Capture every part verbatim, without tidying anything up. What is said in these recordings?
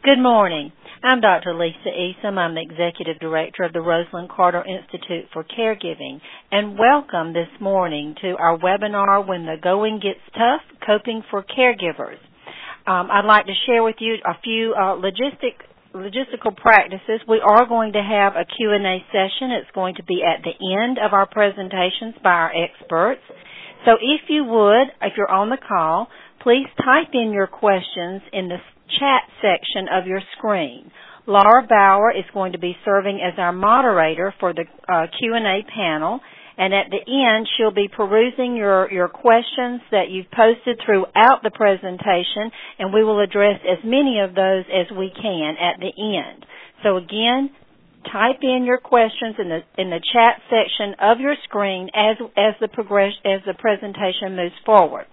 Good morning. I'm Doctor Lisa Easom. I'm the Executive Director of the Rosalind Carter Institute for Caregiving, and welcome this morning to our webinar, When the Going Gets Tough, Coping for Caregivers. Um, I'd like to share with you a few uh, logistic, logistical practices. We are going to have a Q and A session. It's going to be at the end of our presentations by our experts. So if you would, if you're on the call, please type in your questions in the chat section of your screen. Laura Bauer is going to be serving as our moderator for the uh, Q and A panel, and at the end she'll be perusing your, your questions that you've posted throughout the presentation, and we will address as many of those as we can at the end. So again, type in your questions in the in the chat section of your screen as as the progress as the presentation moves forward.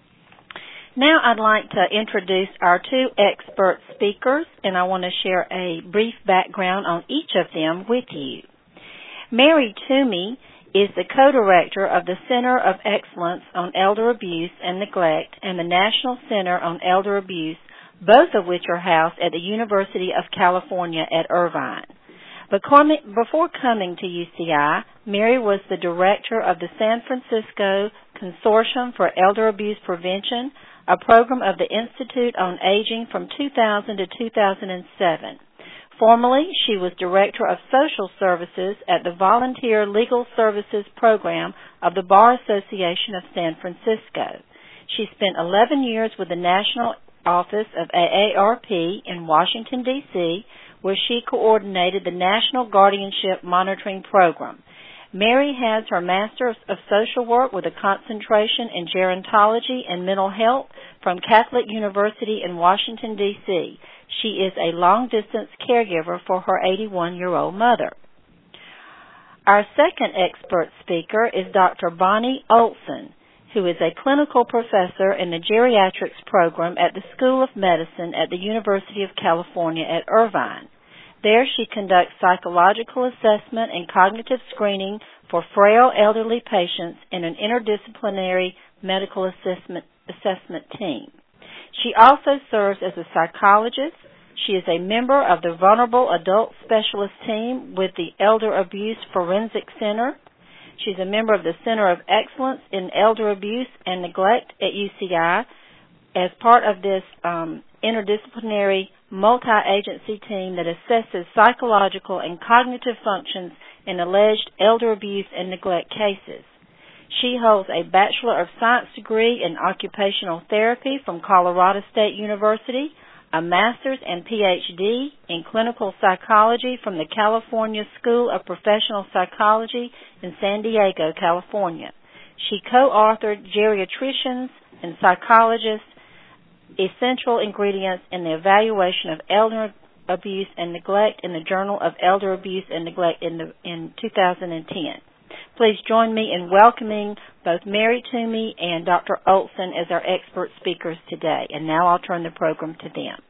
Now I'd like to introduce our two expert speakers, and I want to share a brief background on each of them with you. Mary Toomey is the co-director of the Center of Excellence on Elder Abuse and Neglect and the National Center on Elder Abuse, both of which are housed at the University of California at Irvine. Before coming to U C I, Mary was the director of the San Francisco Consortium for Elder Abuse Prevention, a program of the Institute on Aging from two thousand to two thousand seven. Formerly, she was Director of Social Services at the Volunteer Legal Services Program of the Bar Association of San Francisco. She spent eleven years with the National Office of A A R P in Washington, D C, where she coordinated the National Guardianship Monitoring Program. Mary has her Master of Social Work with a concentration in gerontology and mental health from Catholic University in Washington, D C. She is a long-distance caregiver for her eighty-one-year-old mother. Our second expert speaker is Doctor Bonnie Olson, who is a clinical professor in the geriatrics program at the School of Medicine at the University of California at Irvine. There she conducts psychological assessment and cognitive screening for frail elderly patients in an interdisciplinary medical assessment, assessment team. She also serves as a psychologist. She is a member of the Vulnerable Adult Specialist Team with the Elder Abuse Forensic Center. She's a member of the Center of Excellence in Elder Abuse and Neglect at U C I. As part of this um, interdisciplinary multi-agency team that assesses psychological and cognitive functions in alleged elder abuse and neglect cases. She holds a Bachelor of Science degree in Occupational Therapy from Colorado State University, a Master's and P H D in Clinical Psychology from the California School of Professional Psychology in San Diego, California. She co-authored Geriatricians and Psychologists, Essential Ingredients in the Evaluation of Elder Abuse and Neglect in the Journal of Elder Abuse and Neglect in, the, in two thousand ten. Please join me in welcoming both Mary Toomey and Doctor Olson as our expert speakers today. And now I'll turn the program to them.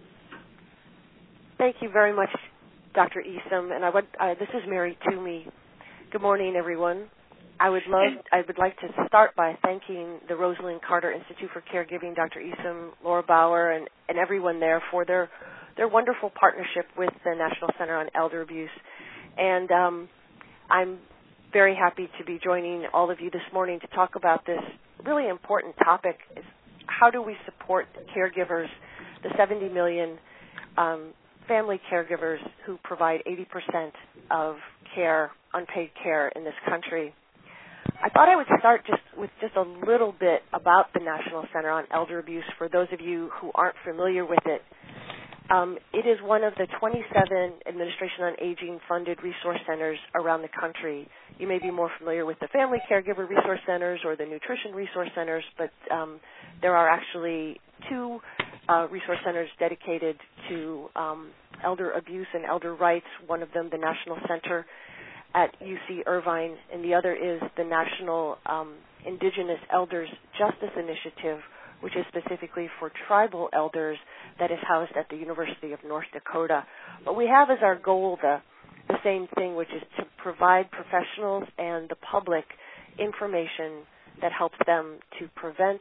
Thank you very much, Doctor Easom. And I would, uh, this is Mary Toomey. Good morning, everyone. I would love, I would like to start by thanking the Rosalind Carter Institute for Caregiving, Doctor Easom, Laura Bauer, and, and everyone there for their their wonderful partnership with the National Center on Elder Abuse. And um, I'm very happy to be joining all of you this morning to talk about this really important topic: is how do we support caregivers, the seventy million um, family caregivers who provide eighty percent of care, unpaid care in this country. I thought I would start just with just a little bit about the National Center on Elder Abuse for those of you who aren't familiar with it. Um, it is one of the twenty-seven Administration on Aging funded resource centers around the country. You may be more familiar with the Family Caregiver Resource Centers or the Nutrition Resource Centers, but um, there are actually two uh, resource centers dedicated to um, elder abuse and elder rights, one of them the National Center at U C Irvine, and the other is the National um, Indigenous Elders Justice Initiative, which is specifically for tribal elders, that is housed at the University of North Dakota. But we have as our goal the, the same thing, which is to provide professionals and the public information that helps them to prevent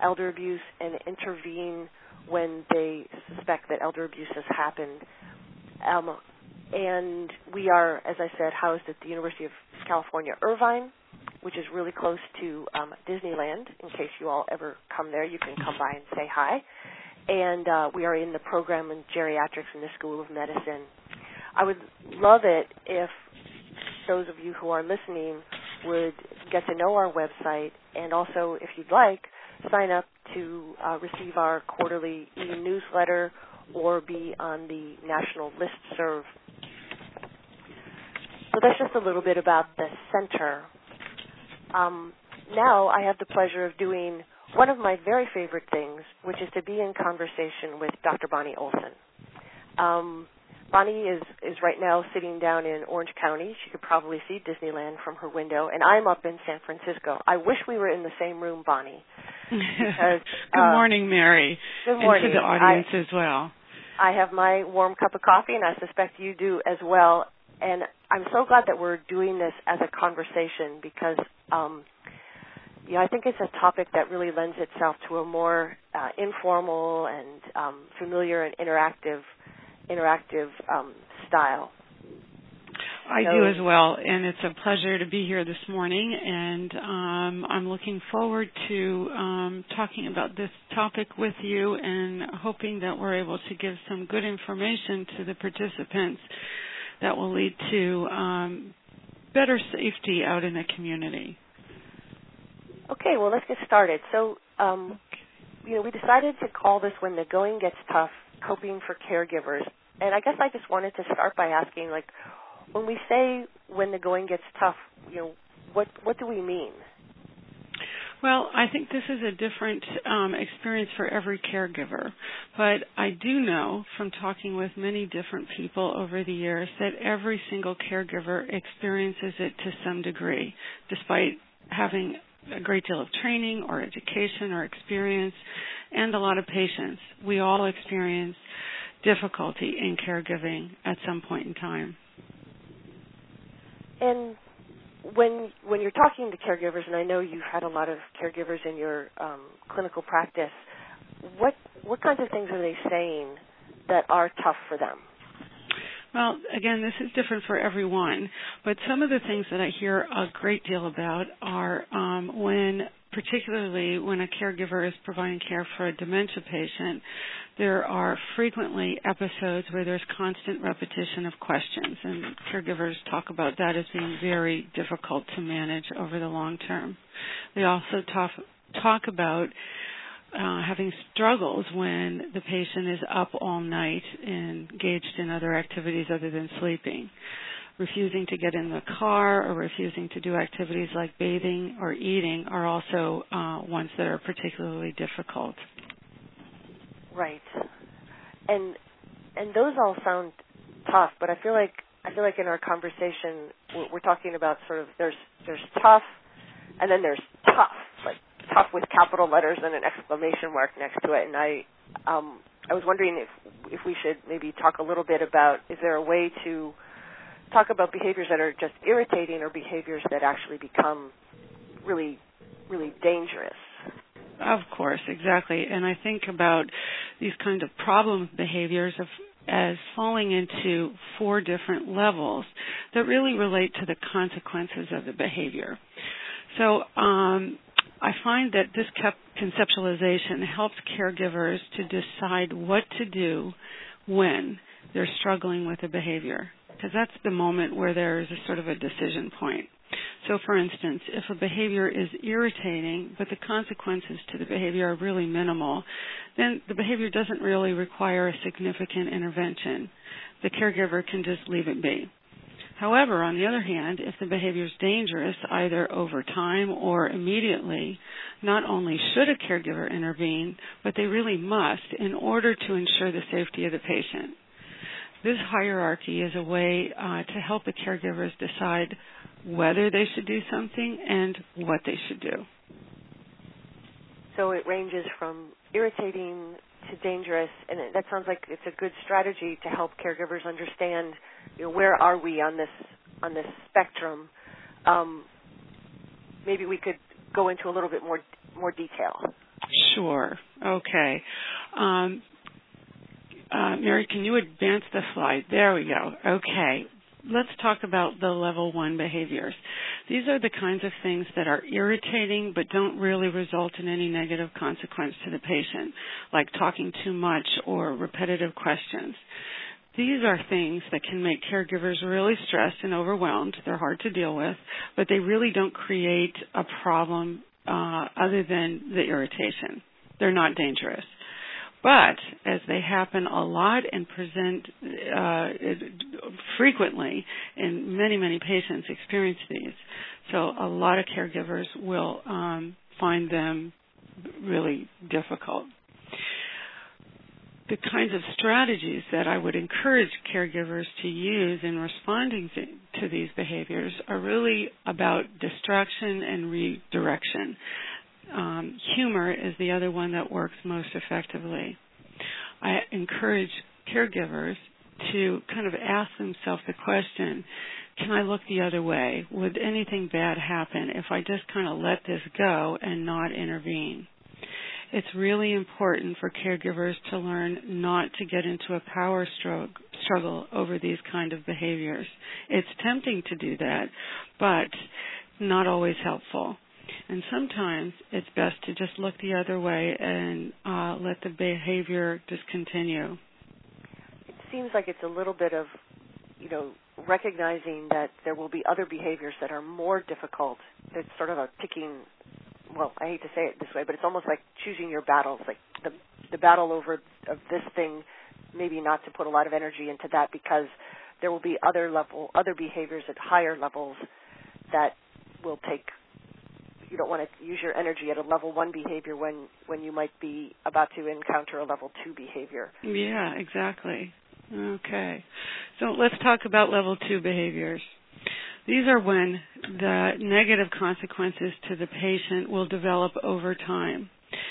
elder abuse and intervene when they suspect that elder abuse has happened. Um, and we are, as I said, housed at the University of California, Irvine, which is really close to um, Disneyland. In case you all ever come there, you can come by and say hi. And uh, we are in the program in geriatrics in the School of Medicine. I would love it if those of you who are listening would get to know our website, and also, if you'd like, sign up to uh, receive our quarterly e-newsletter or be on the national listserv. So that's just a little bit about the center. Um, now I have the pleasure of doing one of my very favorite things, which is to be in conversation with Doctor Bonnie Olson. Um, Bonnie is, is right now sitting down in Orange County. She could probably see Disneyland from her window, and I'm up in San Francisco. I wish we were in the same room, Bonnie. Because, good uh, morning, Mary. Good morning. And to the audience I, as well. I have my warm cup of coffee, and I suspect you do as well. And I'm so glad that we're doing this as a conversation because, um, you know, I think it's a topic that really lends itself to a more uh, informal and um, familiar and interactive interactive um, style. I so, do as well, and it's a pleasure to be here this morning, and um, I'm looking forward to um, talking about this topic with you and hoping that we're able to give some good information to the participants that will lead to um, better safety out in the community. Okay, well, let's get started. So, um, you know, we decided to call this When the Going Gets Tough, Coping for Caregivers. And I guess I just wanted to start by asking, like, when we say when the going gets tough, you know, what what do we mean? Well, I think this is a different um, experience for every caregiver. But I do know from talking with many different people over the years that every single caregiver experiences it to some degree, despite having a great deal of training or education or experience and a lot of patience. We all experience difficulty in caregiving at some point in time. And when when you're talking to caregivers, and I know you've had a lot of caregivers in your um, clinical practice, what what kinds of things are they saying that are tough for them? Well, again, this is different for everyone, but some of the things that I hear a great deal about are um, when, particularly when a caregiver is providing care for a dementia patient, there are frequently episodes where there's constant repetition of questions, and caregivers talk about that as being very difficult to manage over the long term. They also talk, talk about Uh, having struggles when the patient is up all night and engaged in other activities other than sleeping. Refusing to get in the car or refusing to do activities like bathing or eating are also uh, ones that are particularly difficult. Right. And and those all sound tough, but I feel like I feel like in our conversation we're, we're talking about sort of there's there's tough and then there's tough, like tough with capital letters and an exclamation mark next to it. And I um, I was wondering if if we should maybe talk a little bit about, is there a way to talk about behaviors that are just irritating or behaviors that actually become really, really dangerous? Of course, exactly. And I think about these kind of problem behaviors of as falling into four different levels that really relate to the consequences of the behavior. So um, I find that this conceptualization helps caregivers to decide what to do when they're struggling with a behavior, because that's the moment where there is a sort of a decision point. So, for instance, if a behavior is irritating, but the consequences to the behavior are really minimal, then the behavior doesn't really require a significant intervention. The caregiver can just leave it be. However, on the other hand, if the behavior is dangerous, either over time or immediately, not only should a caregiver intervene, but they really must in order to ensure the safety of the patient. This hierarchy is a way uh, to help the caregivers decide whether they should do something and what they should do. So it ranges from irritating to dangerous, and it, that sounds like it's a good strategy to help caregivers understand, you know, where are we on this on this spectrum. Um, maybe we could go into a little bit more more detail. Sure. Okay. Um, uh, Mary, can you advance the slide? There we go. Okay. Let's talk about the level one behaviors. These are the kinds of things that are irritating but don't really result in any negative consequence to the patient, like talking too much or repetitive questions. These are things that can make caregivers really stressed and overwhelmed. They're hard to deal with, but they really don't create a problem uh, other than the irritation. They're not dangerous. But as they happen a lot and present uh, frequently, and many, many patients experience these, so a lot of caregivers will um, find them really difficult. The kinds of strategies that I would encourage caregivers to use in responding to, to these behaviors are really about distraction and redirection. Um, humor is the other one that works most effectively. I encourage caregivers to kind of ask themselves the question, can I look the other way? Would anything bad happen if I just kind of let this go and not intervene? It's really important for caregivers to learn not to get into a power struggle over these kind of behaviors. It's tempting to do that, but not always helpful. And sometimes it's best to just look the other way and uh, let the behavior just continue. It seems like it's a little bit of, you know, recognizing that there will be other behaviors that are more difficult. It's sort of a picking, well, I hate to say it this way, but it's almost like choosing your battles, like the the battle over of this thing, maybe not to put a lot of energy into that because there will be other level, other behaviors at higher levels that will take. You don't want to use your energy at a level one behavior when, when you might be about to encounter a level two behavior. Yeah, exactly. Okay. So let's talk about level two behaviors. These are when the negative consequences to the patient will develop over time.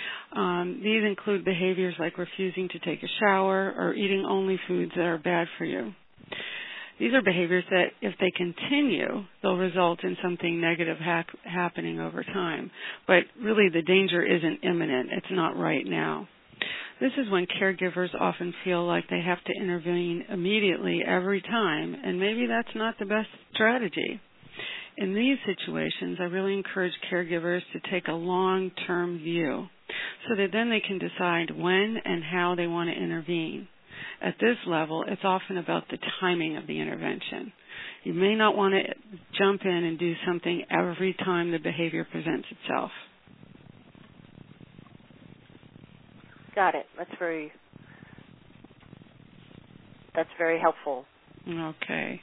Um, these include behaviors like refusing to take a shower or eating only foods that are bad for you. These are behaviors that, if they continue, they'll result in something negative ha- happening over time. But really, the danger isn't imminent. It's not right now. This is when caregivers often feel like they have to intervene immediately every time, and maybe that's not the best strategy. In these situations, I really encourage caregivers to take a long-term view so that then they can decide when and how they want to intervene. At this level, it's often about the timing of the intervention. You may not want to jump in and do something every time the behavior presents itself. Got it. That's very, that's very helpful. Okay.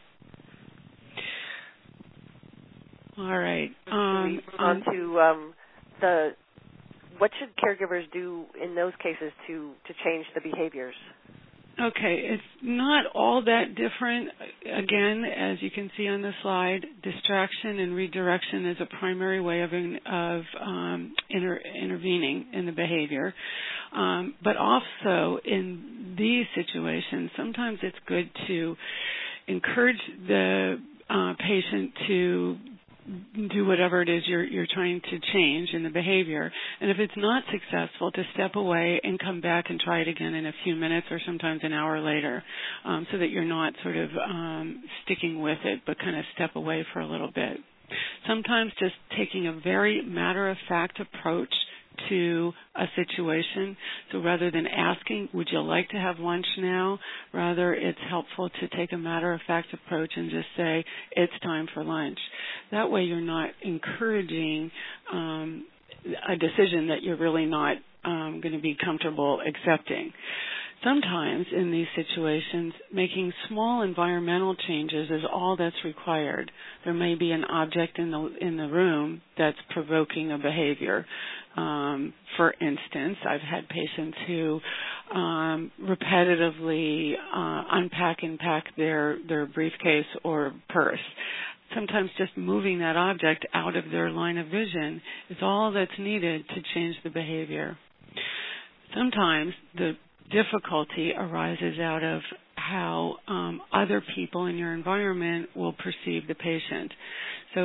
All right. Um, we move on to um, the, what should caregivers do in those cases to, to change the behaviors? Okay, it's not all that different. Again, as you can see on the slide, distraction and redirection is a primary way of, in, of um, inter, intervening in the behavior. Um, but also in these situations, sometimes it's good to encourage the uh, patient to do whatever it is you're, you're trying to change in the behavior. And if it's not successful, to step away and come back and try it again in a few minutes or sometimes an hour later, um, so that you're not sort of um, sticking with it, but kind of step away for a little bit. Sometimes just taking a very matter-of-fact approach to a situation. So rather than asking, would you like to have lunch now? Rather, it's helpful to take a matter-of-fact approach and just say, it's time for lunch. That way you're not encouraging um, a decision that you're really not um, going to be comfortable accepting. Sometimes in these situations, making small environmental changes is all that's required. There may be an object in the in the room that's provoking a behavior. Um, for instance, I've had patients who um, repetitively uh, unpack and pack their, their briefcase or purse. Sometimes just moving that object out of their line of vision is all that's needed to change the behavior. Sometimes the difficulty arises out of how um, other people in your environment will perceive the patient. So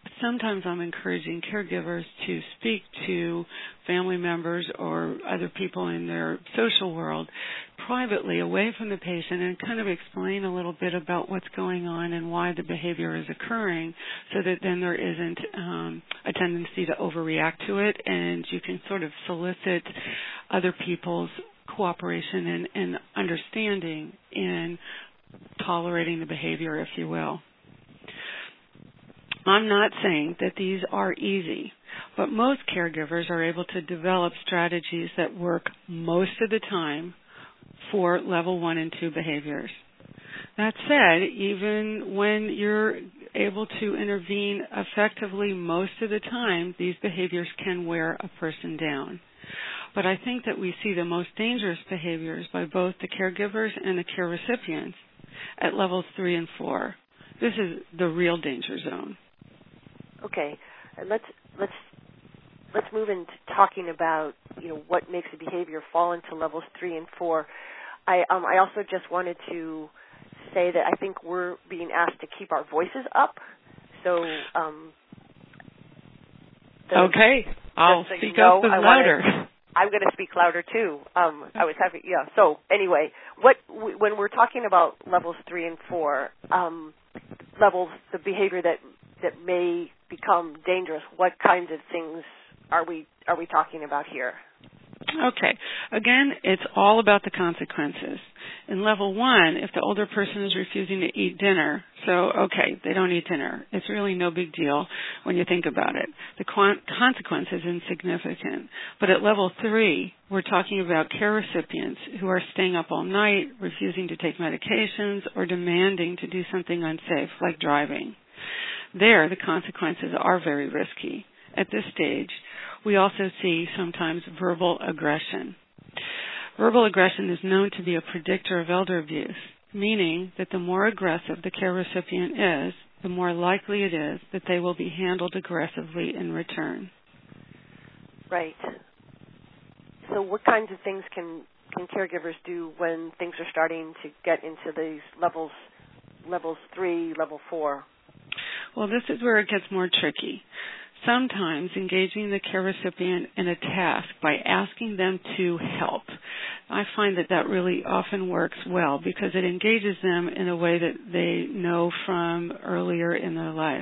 sometimes I'm encouraging caregivers to speak to family members or other people in their social world privately away from the patient and kind of explain a little bit about what's going on and why the behavior is occurring, so that then there isn't um, a tendency to overreact to it, and you can sort of solicit other people's cooperation and, and understanding in tolerating the behavior, if you will. I'm not saying that these are easy, but most caregivers are able to develop strategies that work most of the time for level one and two behaviors. That said, even when you're able to intervene effectively most of the time, these behaviors can wear a person down. But I think that we see the most dangerous behaviors by both the caregivers and the care recipients at levels three and four. This is the real danger zone. Okay, and let's let's let's move into talking about, you know, what makes a behavior fall into levels three and four. I um I also just wanted to say that I think we're being asked to keep our voices up. So um. The, okay, I'll so speak you know, up and I louder. Wanna, I'm going to speak louder too. Um, I was having yeah. So anyway, what when we're talking about levels three and four, um, levels the behavior that that may become dangerous, what kinds of things are we are we talking about here? Okay. Again, it's all about the consequences. In level one, if the older person is refusing to eat dinner, so, okay, they don't eat dinner. It's really no big deal when you think about it. The con- consequence is insignificant. But at level three, we're talking about care recipients who are staying up all night, refusing to take medications, or demanding to do something unsafe, like driving. There, the consequences are very risky. At this stage, we also see sometimes verbal aggression. Verbal aggression is known to be a predictor of elder abuse, meaning that the more aggressive the care recipient is, the more likely it is that they will be handled aggressively in return. Right. So what kinds of things can, can caregivers do when things are starting to get into these levels, levels three, level four? Well, this is where it gets more tricky. Sometimes engaging the care recipient in a task by asking them to help. I find that that really often works well because it engages them in a way that they know from earlier in their life.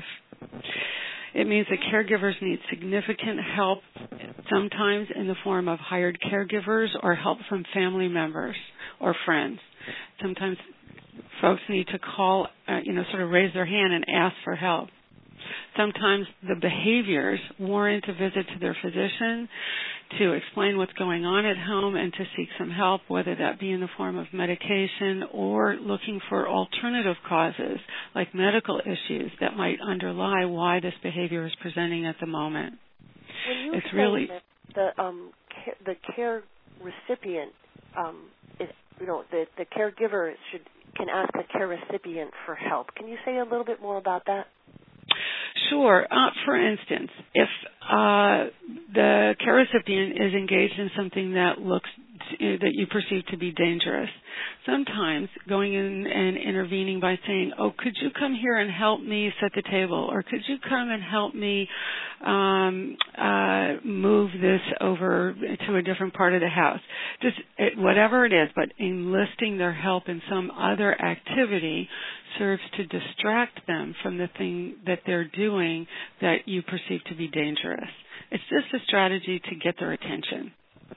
It means that caregivers need significant help, sometimes in the form of hired caregivers or help from family members or friends. Sometimes folks need to call, uh, you know, sort of raise their hand and ask for help. Sometimes the behaviors warrant a visit to their physician to explain what's going on at home and to seek some help, whether that be in the form of medication or looking for alternative causes like medical issues that might underlie why this behavior is presenting at the moment. When you it's say really that the um care, the care recipient um is you know the the caregiver should can ask the care recipient for help. Can you say a little bit more about that? Sure. Uh, for instance, if uh, the care recipient is engaged in something that looks that you perceive to be dangerous, sometimes going in and intervening by saying, "Oh, could you come here and help me set the table, or could you come and help me um, uh, move this over to a different part of the house?" Just it, whatever it is, but enlisting their help in some other activity serves to distract them from the thing that they're doing that you perceive to be dangerous. It's just a strategy to get their attention.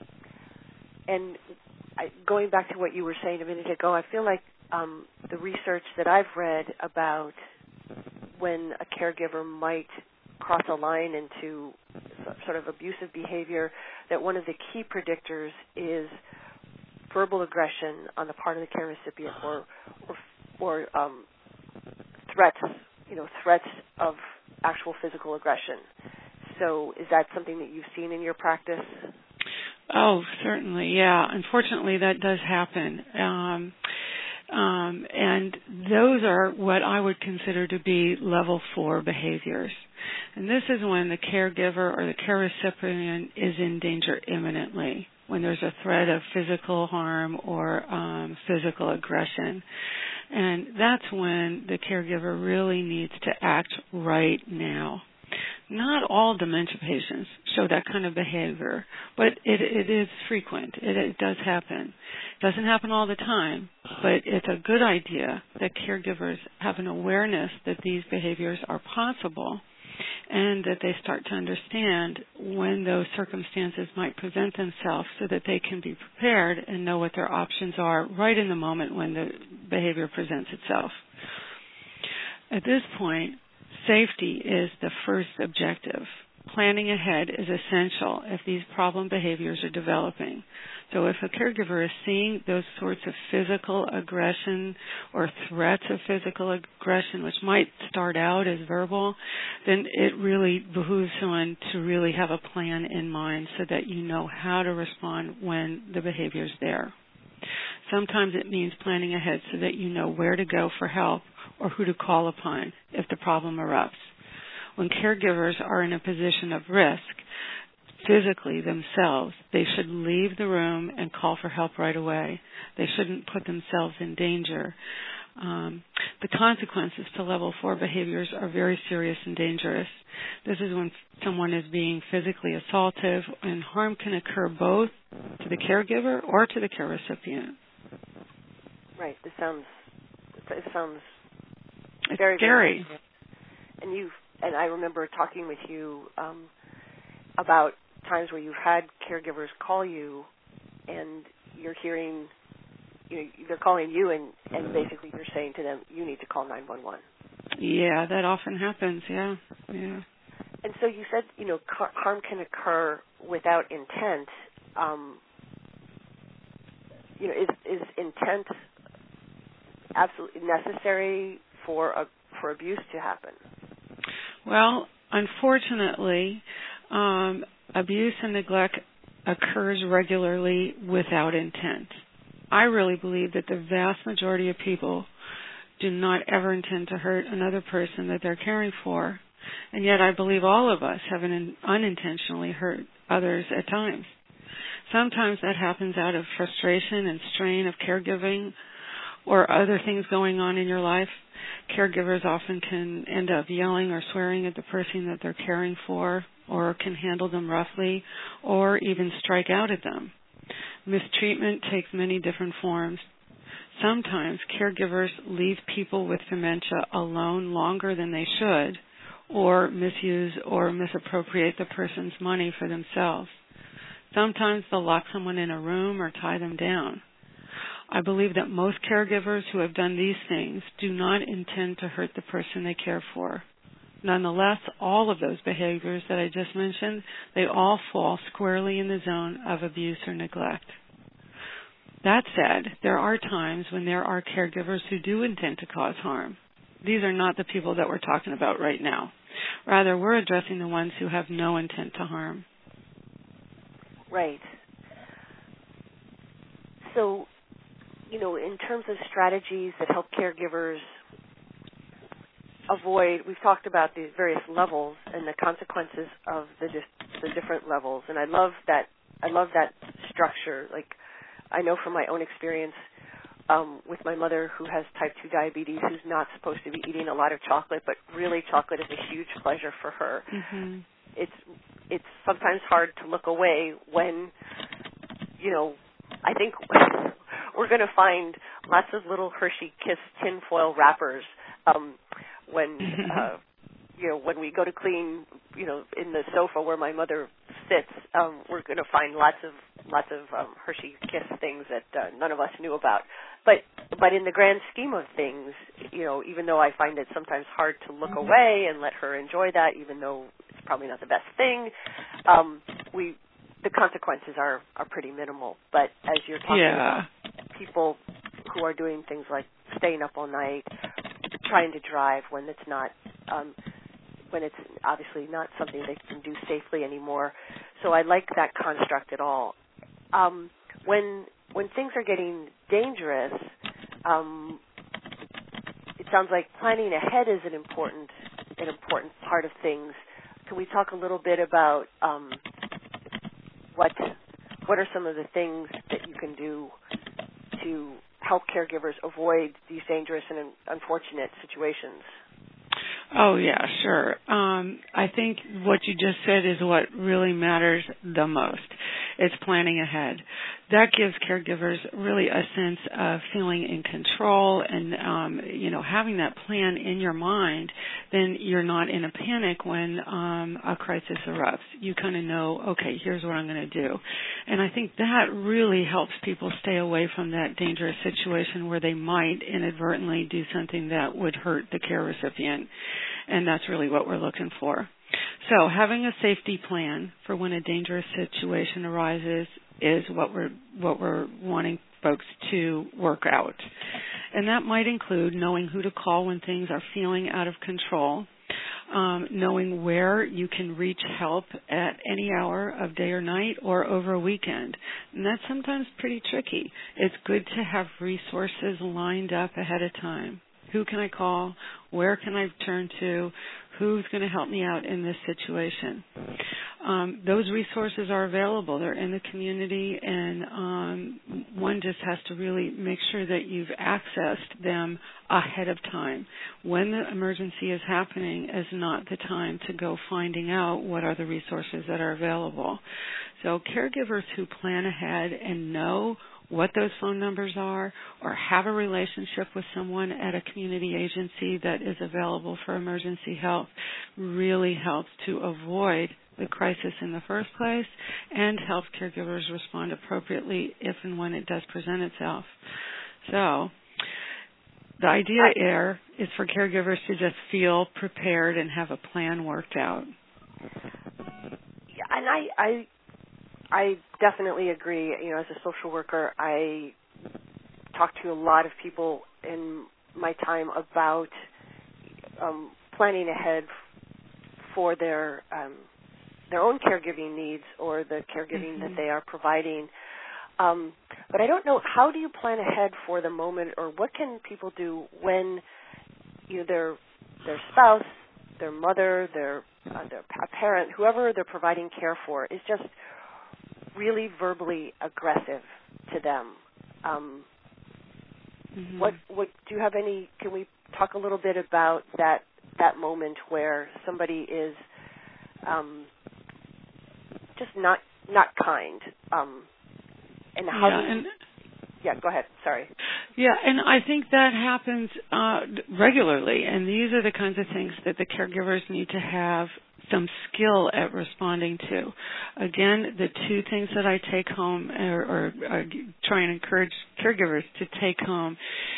And I, going back to what you were saying a minute ago, I feel like um, the research that I've read about when a caregiver might cross a line into sort of abusive behavior, that one of the key predictors is verbal aggression on the part of the care recipient, or or, or um, threats, you know, threats of actual physical aggression. So is that something that you've seen in your practice? Oh, certainly, yeah. Unfortunately, that does happen. Um, um, and those are what I would consider to be level four behaviors. And this is when the caregiver or the care recipient is in danger imminently, when there's a threat of physical harm or um, physical aggression. And that's when the caregiver really needs to act right now. Not all dementia patients show that kind of behavior, but it, it is frequent. It, it does happen. It doesn't happen all the time, but it's a good idea that caregivers have an awareness that these behaviors are possible and that they start to understand when those circumstances might present themselves so that they can be prepared and know what their options are right in the moment when the behavior presents itself. At this point, safety is the first objective. Planning ahead is essential if these problem behaviors are developing. So if a caregiver is seeing those sorts of physical aggression or threats of physical aggression, which might start out as verbal, then it really behooves someone to really have a plan in mind so that you know how to respond when the behavior is there. Sometimes it means planning ahead so that you know where to go for help or who to call upon if the problem erupts. When caregivers are in a position of risk, physically themselves, they should leave the room and call for help right away. They shouldn't put themselves in danger. Um, the consequences to level four behaviors are very serious and dangerous. This is when someone is being physically assaultive, and harm can occur both to the caregiver or to the care recipient. Right. This sounds. It sounds it's very scary. Very, and you and I remember talking with you um, about times where you've had caregivers call you, and you're hearing, you know, they're calling you, and, and basically you're saying to them, you need to call nine one one. Yeah, that often happens. Yeah, yeah. And so you said, you know, car- harm can occur without intent. Um, you know, is is intent absolutely necessary for a, for abuse to happen? Well, unfortunately, um, abuse and neglect occurs regularly without intent. I really believe that the vast majority of people do not ever intend to hurt another person that they're caring for, and yet I believe all of us have an unintentionally hurt others at times. Sometimes that happens out of frustration and strain of caregiving or other things going on in your life. Caregivers often can end up yelling or swearing at the person that they're caring for, or can handle them roughly, or even strike out at them. Mistreatment takes many different forms. Sometimes caregivers leave people with dementia alone longer than they should, or misuse or misappropriate the person's money for themselves. Sometimes they'll lock someone in a room or tie them down. I believe that most caregivers who have done these things do not intend to hurt the person they care for. Nonetheless, all of those behaviors that I just mentioned, they all fall squarely in the zone of abuse or neglect. That said, there are times when there are caregivers who do intend to cause harm. These are not the people that we're talking about right now. Rather, we're addressing the ones who have no intent to harm. Right. So, you know, in terms of strategies that help caregivers avoid, we've talked about the various levels and the consequences of the the different levels, and I love that. I love that structure. Like, I know from my own experience um, with my mother, who has type two diabetes, who's not supposed to be eating a lot of chocolate, but really chocolate is a huge pleasure for her. Mm-hmm. It's it's sometimes hard to look away when, you know, I think we're going to find lots of little Hershey Kiss tinfoil wrappers um, when, uh, you know, when we go to clean, you know, in the sofa where my mother sits. Um, we're going to find lots of lots of um, Hershey Kiss things that uh, none of us knew about. But but in the grand scheme of things, you know, even though I find it sometimes hard to look mm-hmm. away and let her enjoy that, even though it's probably not the best thing, um, we. the consequences are, are pretty minimal. But as you're talking yeah. about people who are doing things like staying up all night, trying to drive when it's not, um, when it's obviously not something they can do safely anymore. So I like that construct at all. Um, when when things are getting dangerous, um, it sounds like planning ahead is an important an important part of things. Can we talk a little bit about um, What what are some of the things that you can do to help caregivers avoid these dangerous and unfortunate situations? Oh, yeah, sure. Um, I think what you just said is what really matters the most. It's planning ahead. That gives caregivers really a sense of feeling in control and, um, you know, having that plan in your mind. Then you're not in a panic when um, a crisis erupts. You kind of know, okay, here's what I'm going to do. And I think that really helps people stay away from that dangerous situation where they might inadvertently do something that would hurt the care recipient. And that's really what we're looking for. So having a safety plan for when a dangerous situation arises is what we're what we're wanting folks to work out. And that might include knowing who to call when things are feeling out of control, um, knowing where you can reach help at any hour of day or night or over a weekend. And that's sometimes pretty tricky. It's good to have resources lined up ahead of time. Who can I call? Where can I turn to? Who's going to help me out in this situation? Um, those resources are available. They're in the community, and um, one just has to really make sure that you've accessed them ahead of time. When the emergency is happening is not the time to go finding out what are the resources that are available. So caregivers who plan ahead and know what those phone numbers are, or have a relationship with someone at a community agency that is available for emergency help, really helps to avoid the crisis in the first place and helps caregivers respond appropriately if and when it does present itself. So the idea here is for caregivers to just feel prepared and have a plan worked out. Yeah, and I, I I definitely agree. You know, as a social worker, I talk to a lot of people in my time about um, planning ahead for their um, their own caregiving needs or the caregiving mm-hmm. that they are providing. Um, but I don't know, how do you plan ahead for the moment, or what can people do when you know their their spouse, their mother, their uh, their parent, whoever they're providing care for, is just really verbally aggressive to them? Um, mm-hmm. What what do you have any? Can we talk a little bit about that that moment where somebody is um, just not not kind, um, and how? Yeah, do you, and yeah, go ahead. Sorry. Yeah, and I think that happens uh, regularly, and these are the kinds of things that the caregivers need to have some skill at responding to. Again, the two things that I take home or, or, or try and encourage caregivers to take home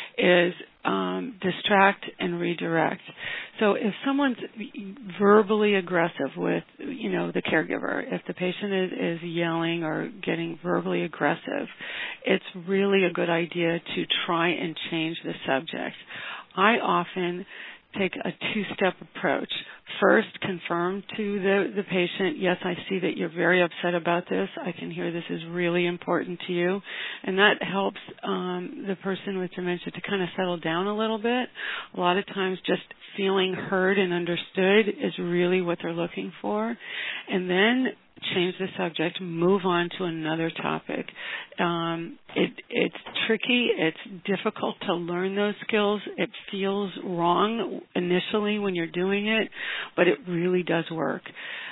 is um, distract and redirect. So if someone's verbally aggressive with, you know, the caregiver, if the patient is, is yelling or getting verbally aggressive, it's really a good idea to try and change the subject. I often take a two-step approach. First, confirm to the, the patient, yes, I see that you're very upset about this. I can hear this is really important to you. And that helps um, the person with dementia to kind of settle down a little bit. A lot of times just feeling heard and understood is really what they're looking for. And then change the subject, move on to another topic. Um, it, it's tricky. It's difficult to learn those skills. It feels wrong initially when you're doing it, but it really does work.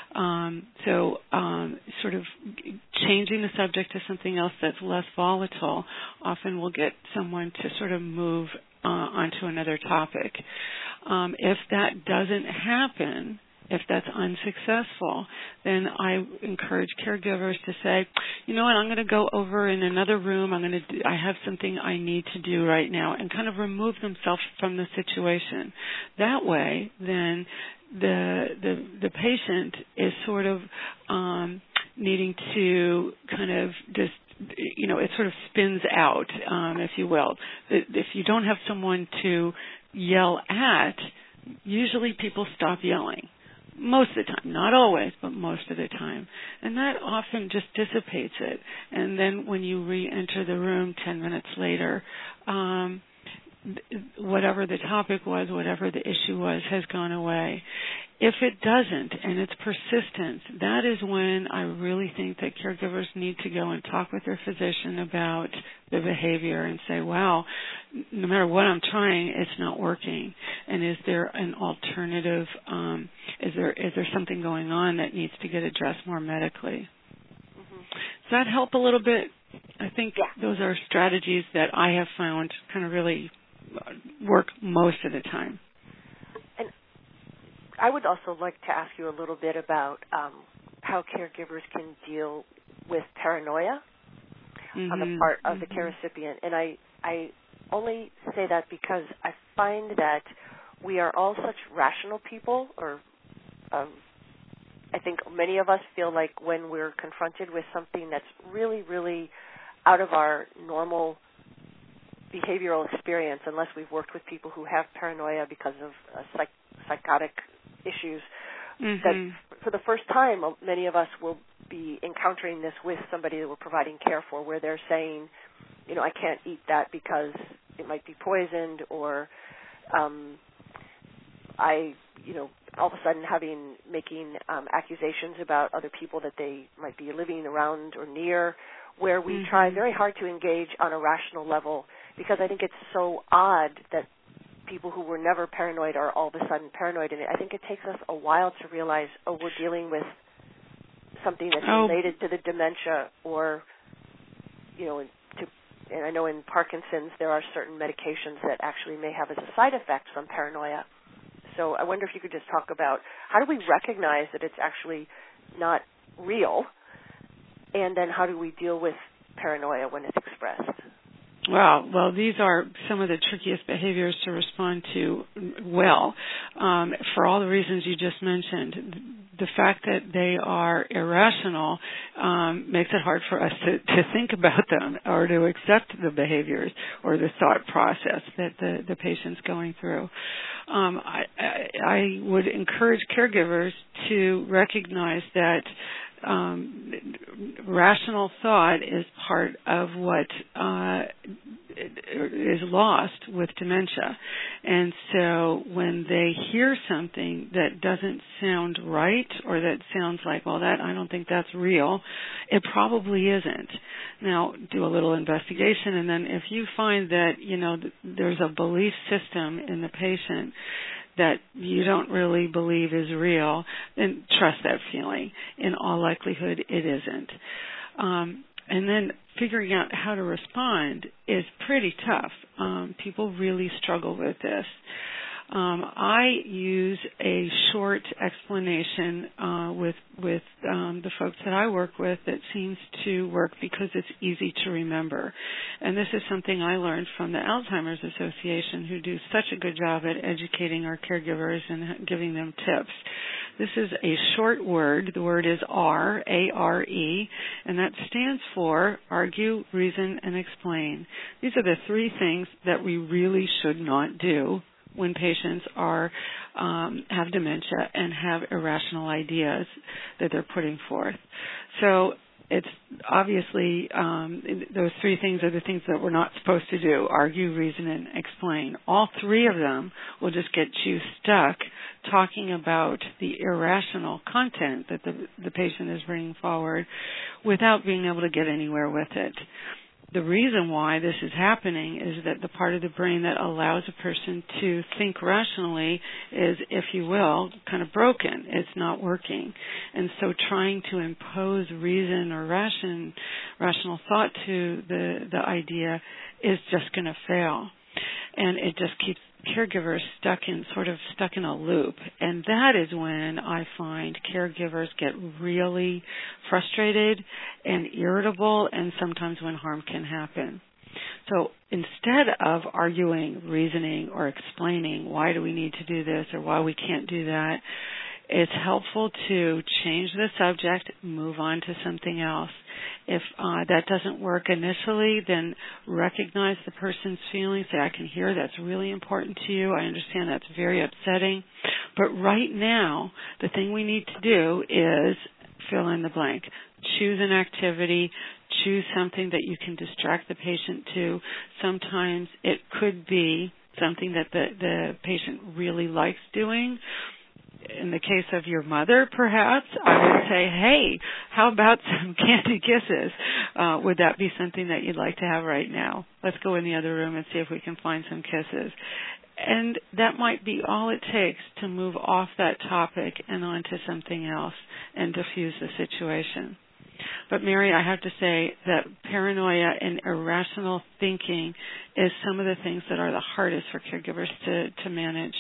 Um, so um, sort of changing the subject to something else that's less volatile often will get someone to sort of move uh, onto another topic. Um, if that doesn't happen, if that's unsuccessful, then I encourage caregivers to say, you know what, I'm going to go over in another room. I'm going to. Do, I have something I need to do right now, and kind of remove themselves from the situation. That way, then the the the patient is sort of um, needing to kind of just, you know, it sort of spins out, um, if you will. If you don't have someone to yell at, usually people stop yelling. Most of the time, not always, but most of the time. And that often just dissipates it. And then when you re-enter the room ten minutes later, um, whatever the topic was, whatever the issue was, has gone away. If it doesn't and it's persistent, that is when I really think that caregivers need to go and talk with their physician about the behavior and say, wow, no matter what I'm trying, it's not working. And is there an alternative? Um, is there is there something going on that needs to get addressed more medically? Mm-hmm. Does that help a little bit? I think yeah. those are strategies that I have found kind of really work most of the time. And I would also like to ask you a little bit about um, how caregivers can deal with paranoia mm-hmm. on the part of mm-hmm. the care recipient. And I, I only say that because I find that we are all such rational people, or um, I think many of us feel like when we're confronted with something that's really, really out of our normal behavioral experience, unless we've worked with people who have paranoia because of uh, psych- psychotic issues, mm-hmm. that for the first time, many of us will be encountering this with somebody that we're providing care for, where they're saying, you know, I can't eat that because it might be poisoned, or um, I, you know, all of a sudden having, making um, accusations about other people that they might be living around or near, where we mm-hmm. try very hard to engage on a rational level, because I think it's so odd that people who were never paranoid are all of a sudden paranoid. And I think it takes us a while to realize, oh, we're dealing with something that's oh. related to the dementia, or, you know, to, and I know in Parkinson's there are certain medications that actually may have as a side effect some paranoia. So I wonder if you could just talk about how do we recognize that it's actually not real, and then how do we deal with paranoia when it's expressed? Well, well, these are some of the trickiest behaviors to respond to well, um, for all the reasons you just mentioned. The fact that they are irrational um, makes it hard for us to, to think about them or to accept the behaviors or the thought process that the, the patient's going through. Um, I, I, I would encourage caregivers to recognize that Um, rational thought is part of what uh, is lost with dementia. And so when they hear something that doesn't sound right, or that sounds like, well, that I don't think that's real, it probably isn't. Now, do a little investigation, and then if you find that, you know, there's a belief system in the patient that you don't really believe is real, then trust that feeling. In all likelihood, it isn't. Um, and then figuring out how to respond is pretty tough. Um, people really struggle with this. Um, I use a short explanation uh, with with um, the folks that I work with that seems to work because it's easy to remember. And this is something I learned from the Alzheimer's Association, who do such a good job at educating our caregivers and giving them tips. This is a short word. The word is R, A R E, and that stands for argue, reason, and explain. These are the three things that we really should not do when patients are um, have dementia and have irrational ideas that they're putting forth. So it's obviously um, those three things are the things that we're not supposed to do: argue, reason, and explain. All three of them will just get you stuck talking about the irrational content that the, the patient is bringing forward without being able to get anywhere with it. The reason why this is happening is that the part of the brain that allows a person to think rationally is, if you will, kind of broken. It's not working. And so trying to impose reason or ration, rational thought to the, the idea is just going to fail. And it just keeps caregivers stuck in, sort of stuck in a loop. And that is when I find caregivers get really frustrated and irritable, and sometimes when harm can happen. So instead of arguing, reasoning, or explaining why do we need to do this or why we can't do that, it's helpful to change the subject, move on to something else. If uh, that doesn't work initially, then recognize the person's feelings. Say, I can hear that's really important to you. I understand that's very upsetting. But right now, the thing we need to do is fill in the blank. Choose an activity. Choose something that you can distract the patient to. Sometimes it could be something that the, the patient really likes doing. in the case of your mother, perhaps, I would say, hey, how about some candy kisses? Uh, would that be something that you'd like to have right now? Let's go in the other room and see if we can find some kisses. And that might be all it takes to move off that topic and onto something else and diffuse the situation. But Mary, I have to say that paranoia and irrational thinking is some of the things that are the hardest for caregivers to, to manage.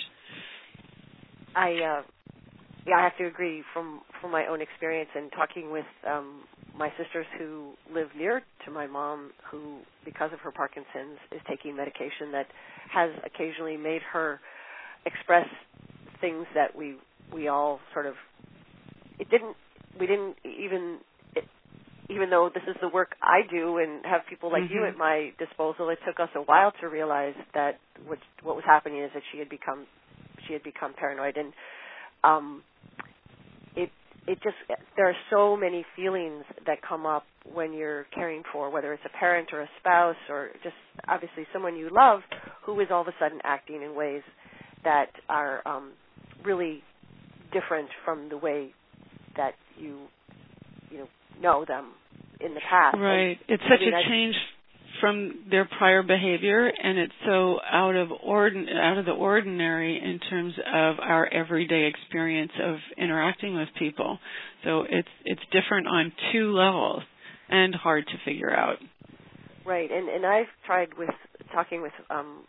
I uh, yeah, I have to agree from, from my own experience and talking with um, my sisters who live near to my mom, who, because of her Parkinson's, is taking medication that has occasionally made her express things that we we all sort of it didn't we didn't even it, even though this is the work I do and have people like mm-hmm. you at my disposal, it took us a while to realize that what what was happening is that she had become she had become paranoid, and um, it it just there are so many feelings that come up when you're caring for, whether it's a parent or a spouse or just obviously someone you love who is all of a sudden acting in ways that are um, really different from the way that you you know know them in the past. Right. And, it's such I mean, a I, change from their prior behavior, and it's so out of ordin- out of the ordinary in terms of our everyday experience of interacting with people. So it's it's different on two levels and hard to figure out. Right, and and I've tried with talking with um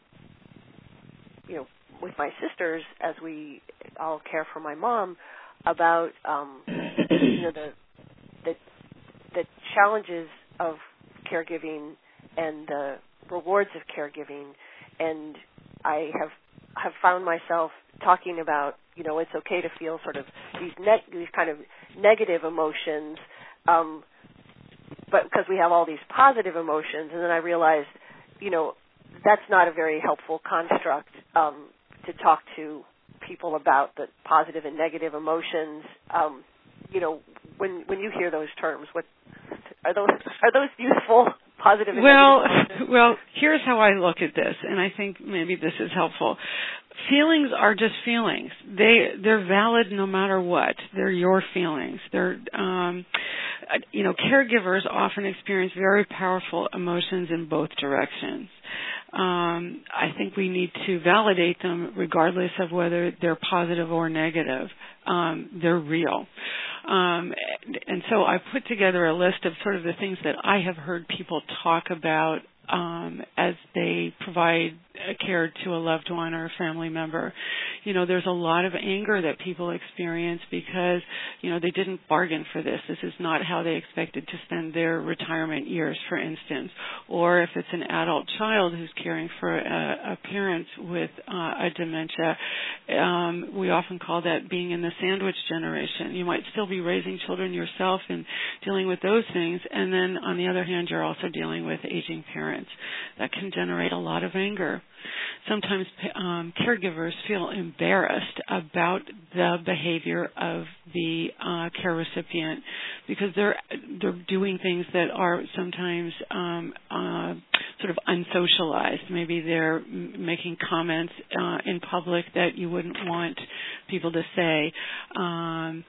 you know with my sisters as we all care for my mom about um you know the the the challenges of caregiving and the rewards of caregiving, and I have have found myself talking about, you know, it's okay to feel sort of these ne- these kind of negative emotions, um, but because we have all these positive emotions, and then I realized, you know, that's not a very helpful construct um, to talk to people about the positive and negative emotions. Um, you know, when when you hear those terms, what are those are those useful? Positive and well, negative well, here's how I look at this, and I think maybe this is helpful. Feelings are just feelings. They they're valid no matter what. They're your feelings. They're um, you know, caregivers often experience very powerful emotions in both directions. Um, I think we need to validate them regardless of whether they're positive or negative. Um, they're real. Um, and so I put together a list of sort of the things that I have heard people talk about um, as they provide care to a loved one or a family member. You know, there's a lot of anger that people experience because, you know, they didn't bargain for this. This is not how they expected to spend their retirement years, for instance. Or if it's an adult child who's caring for a, a parent with uh, a dementia, um, we often call that being in the sandwich generation. You might still be raising children yourself and dealing with those things, and then on the other hand, you're also dealing with aging parents. That can generate a lot of anger. Sometimes um, caregivers feel embarrassed about the behavior of the uh, care recipient because they're they're doing things that are sometimes um, uh, sort of unsocialized. Maybe they're m- making comments uh, in public that you wouldn't want people to say. Um,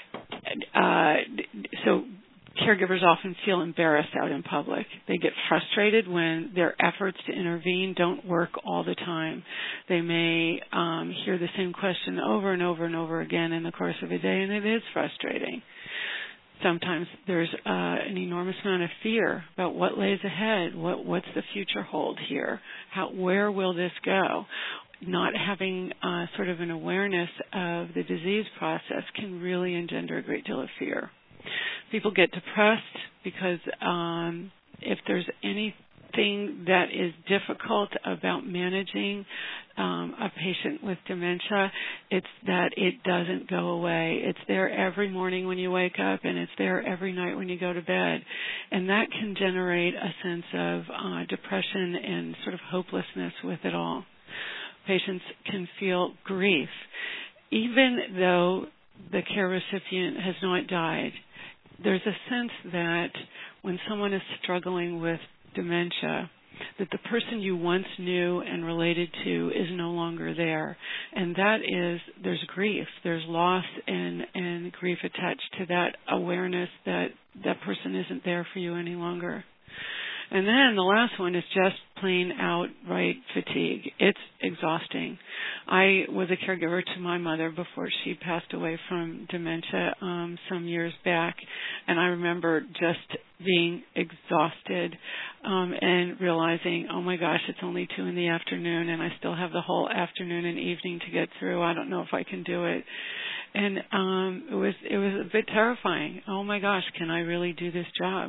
uh, so. Caregivers often feel embarrassed out in public. They get frustrated when their efforts to intervene don't work all the time. They may um, hear the same question over and over and over again in the course of a day, and it is frustrating. Sometimes there's uh, an enormous amount of fear about what lays ahead, what what's the future hold here, how where will this go. Not having uh, sort of an awareness of the disease process can really engender a great deal of fear. People get depressed because um, if there's anything that is difficult about managing um, a patient with dementia, it's that it doesn't go away. It's there every morning when you wake up, and it's there every night when you go to bed. And that can generate a sense of uh, depression and sort of hopelessness with it all. Patients can feel grief, even though the care recipient has not died. There's a sense that when someone is struggling with dementia, that the person you once knew and related to is no longer there. And that is, there's grief, there's loss and, and grief attached to that awareness that that person isn't there for you any longer. And then the last one is just plain outright fatigue. It's exhausting. I was a caregiver to my mother before she passed away from dementia um, some years back, and I remember just being exhausted um, and realizing, oh my gosh, it's only two in the afternoon, and I still have the whole afternoon and evening to get through. I don't know if I can do it. And um, it was it was a bit terrifying. Oh my gosh, can I really do this job?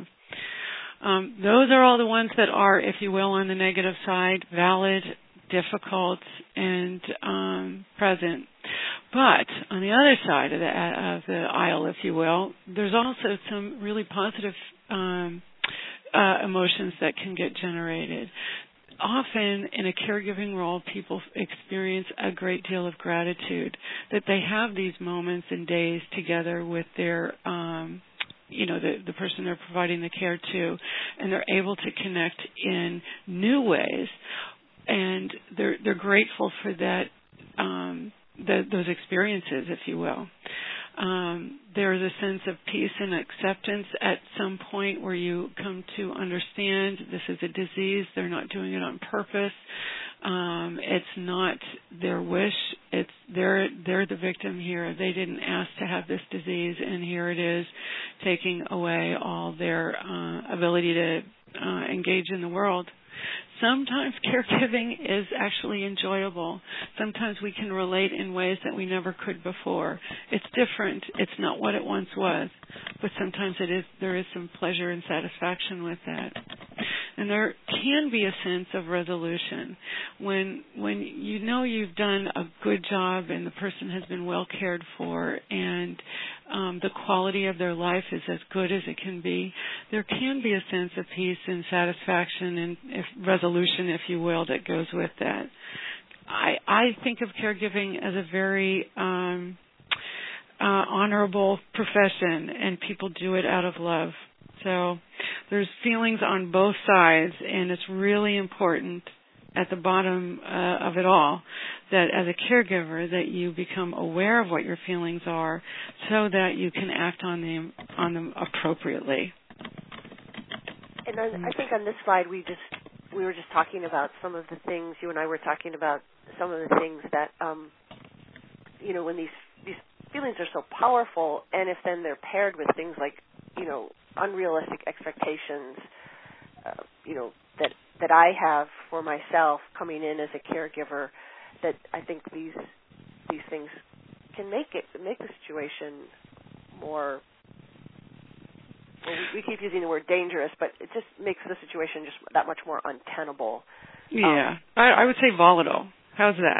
Um, those are all the ones that are, if you will, on the negative side, valid, difficult, and um, present. But on the other side of the, of the aisle, if you will, there's also some really positive um, uh, emotions that can get generated. Often in a caregiving role, people experience a great deal of gratitude that they have these moments and days together with their um you know, the, the person they're providing the care to, and they're able to connect in new ways, and they're they're grateful for that, um, the, those experiences, if you will. Um, there's a sense of peace and acceptance at some point where you come to understand this is a disease. They're not doing it on purpose. Um, it's not their wish. It's they're they're the victim here. They didn't ask to have this disease, and here it is, taking away all their uh, ability to uh, engage in the world. Sometimes caregiving is actually enjoyable. Sometimes we can relate in ways that we never could before. It's different. It's not what it once was, but sometimes it is. There is some pleasure and satisfaction with that. And there can be a sense of resolution when when you know you've done a good job and the person has been well cared for and um, the quality of their life is as good as it can be. There can be a sense of peace and satisfaction and if, resolution, if you will, that goes with that. I, I think of caregiving as a very um, uh, honorable profession, and people do it out of love. So there's feelings on both sides, and it's really important at the bottom uh, of it all that as a caregiver that you become aware of what your feelings are so that you can act on them on them appropriately. And on, I think on this slide we just we were just talking about some of the things you and I were talking about some of the things that um, you know when these these feelings are so powerful, and if then they're paired with things like you know unrealistic expectations, uh, you know, that that I have for myself coming in as a caregiver, that I think these these things can make it make the situation more. Well, we, we keep using the word dangerous, but it just makes the situation just that much more untenable. Yeah, um, I, I would say volatile. How's that?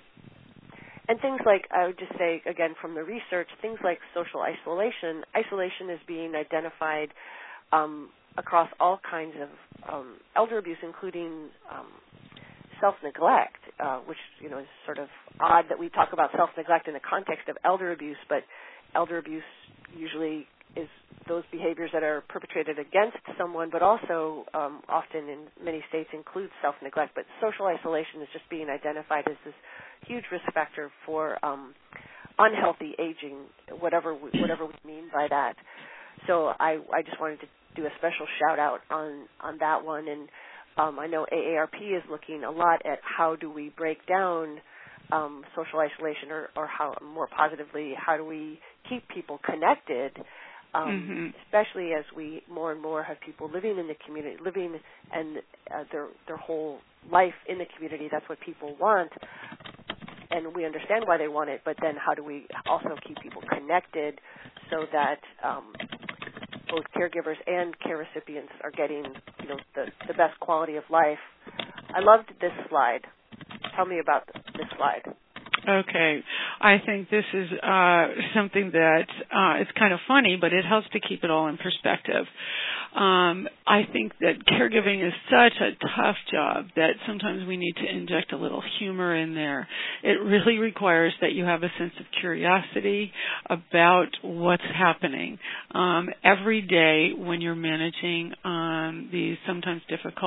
And things like, I would just say, again, from the research, things like social isolation. Isolation is being identified um, across all kinds of um, elder abuse, including um, self-neglect, uh, which, you know, is sort of odd that we talk about self-neglect in the context of elder abuse, but elder abuse usually is those behaviors that are perpetrated against someone, but also um, often in many states includes self-neglect. But social isolation is just being identified as this huge risk factor for um, unhealthy aging, whatever we, whatever we mean by that. So I, I just wanted to do a special shout out on, on that one. And um, I know A A R P is looking a lot at how do we break down um, social isolation, or, or how more positively, how do we keep people connected, um, mm-hmm. especially as we more and more have people living in the community, living and uh, their their whole life in the community. That's what people want. And we understand why they want it, but then how do we also keep people connected so that um, both caregivers and care recipients are getting, you know, the, the best quality of life? I loved this slide. Tell me about this slide. Okay. I think this is uh, something that uh, it's kind of funny, but it helps to keep it all in perspective. Um, I think that caregiving is such a tough job that sometimes we need to inject a little humor in there. It really requires that you have a sense of curiosity about what's happening. Um, every day when you're managing um, these sometimes difficult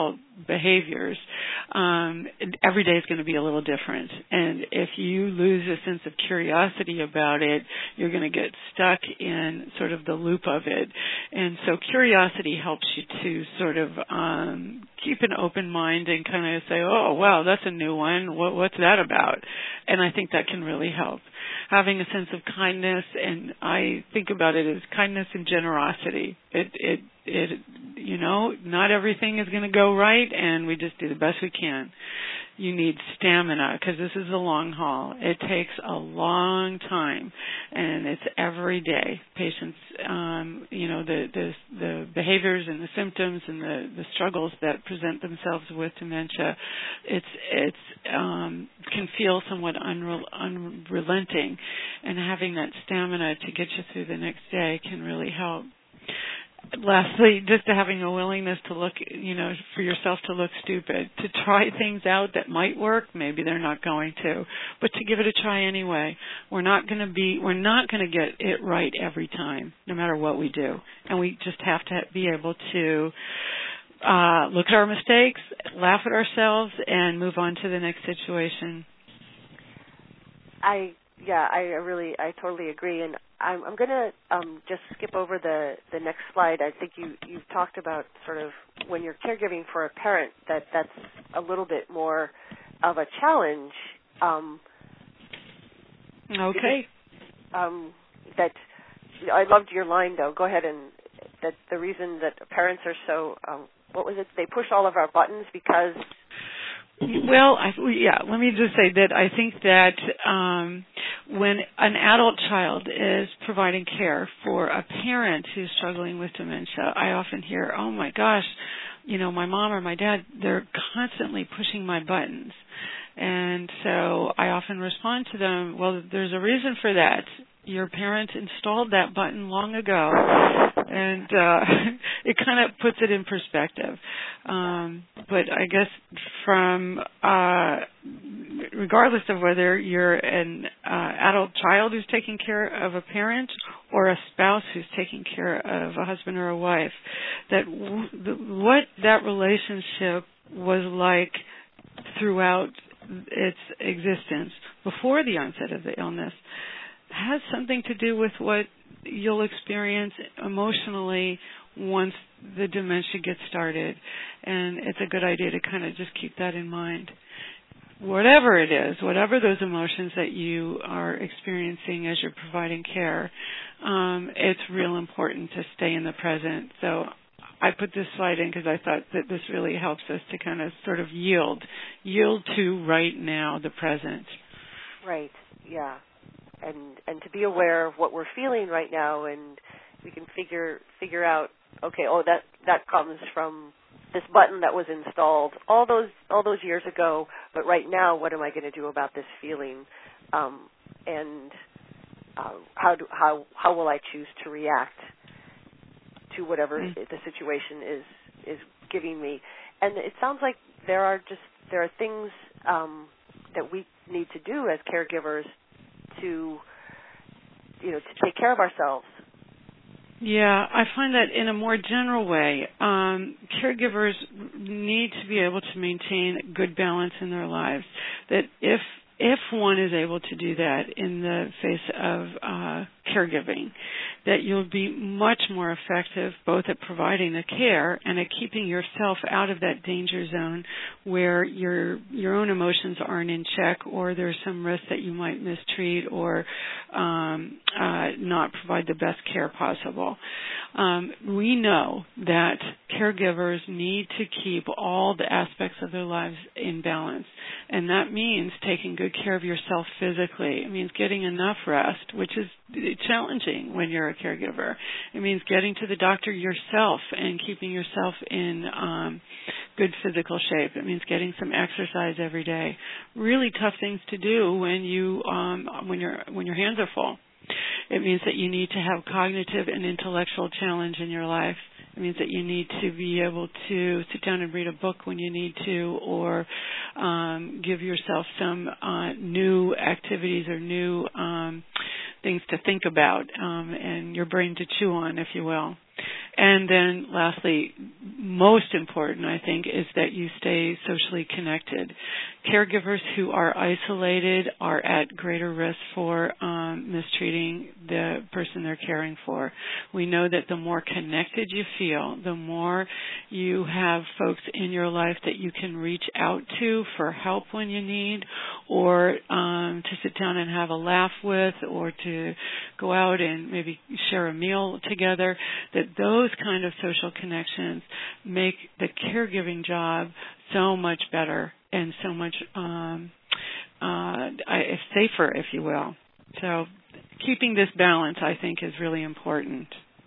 behaviors, um, every day is going to be a little different. And if you lose a sense of curiosity about it, you're going to get stuck in sort of the loop of it. And so curiosity helps you to sort of um, keep an open mind and kind of say, oh, wow, that's a new one. What, what's that about? And I think that can really help. Having a sense of kindness, and I think about it as kindness and generosity. It, it, it, you know, not everything is going to go right, and we just do the best we can. You need stamina, because this is a long haul. It takes a long time, and it's every day. Patients, um, you know, the, the the behaviors and the symptoms and the, the struggles that present themselves with dementia, it's it's um, can feel somewhat unre- unrelenting, and having that stamina to get you through the next day can really help. Lastly, just having a willingness to look, you know, for yourself to look stupid, to try things out that might work. Maybe they're not going to, but to give it a try anyway. We're not going to be, we're not going to get it right every time, no matter what we do. And we just have to be able to uh, look at our mistakes, laugh at ourselves, and move on to the next situation. I yeah, I really, I totally agree, and I'm, I'm going to um, just skip over the, the next slide. I think you you've talked about sort of when you're caregiving for a parent that that's a little bit more of a challenge. Um, okay. Because, um, that I loved your line though. Go ahead and that the reason that parents are so um, what was it? They push all of our buttons because. Well, I, yeah, let me just say that I think that um, when an adult child is providing care for a parent who's struggling with dementia, I often hear, oh my gosh, you know, my mom or my dad, they're constantly pushing my buttons. And so I often respond to them, well, there's a reason for that. Your parent installed that button long ago, and uh, it kind of puts it in perspective. Um, but I guess from, uh, regardless of whether you're an uh, adult child who's taking care of a parent or a spouse who's taking care of a husband or a wife, that w- the, what that relationship was like throughout its existence before the onset of the illness has something to do with what you'll experience emotionally once the dementia gets started. And it's a good idea to kind of just keep that in mind. Whatever it is, whatever those emotions that you are experiencing as you're providing care, um, it's real important to stay in the present. So I put this slide in because I thought that this really helps us to kind of sort of yield, yield to right now, the present. Right, yeah. And and to be aware of what we're feeling right now, and we can figure figure out, okay, oh, that that comes from this button that was installed all those all those years ago. But right now, what am I going to do about this feeling? Um, and uh, how do how how will I choose to react to whatever mm. the situation is is giving me? And it sounds like there are just there are things um, that we need to do as caregivers to, you know, to take care of ourselves. Yeah, I find that in a more general way, um, caregivers need to be able to maintain good balance in their lives. That if if one is able to do that in the face of uh, caregiving, that you'll be much more effective both at providing the care and at keeping yourself out of that danger zone where your your own emotions aren't in check, or there's some risk that you might mistreat or um, uh, not provide the best care possible. Um, we know that caregivers need to keep all the aspects of their lives in balance, and that means taking good care of yourself physically. It means getting enough rest, which is challenging when you're a caregiver. It means getting to the doctor yourself and keeping yourself in um, good physical shape. It means getting some exercise every day. Really tough things to do when you um, when your when your hands are full. It means that you need to have cognitive and intellectual challenge in your life. It means that you need to be able to sit down and read a book when you need to, or um, give yourself some uh, new activities or new um, things to think about um, and your brain to chew on, if you will. And then lastly, most important, I think, is that you stay socially connected. Caregivers who are isolated are at greater risk for um, mistreating the person they're caring for. We know that the more connected you feel, the more you have folks in your life that you can reach out to for help when you need, or um, to sit down and have a laugh with, or to go out and maybe share a meal together, that those kind of social connections make the caregiving job so much better and so much um, uh, safer, if you will. So keeping this balance, I think, is really important.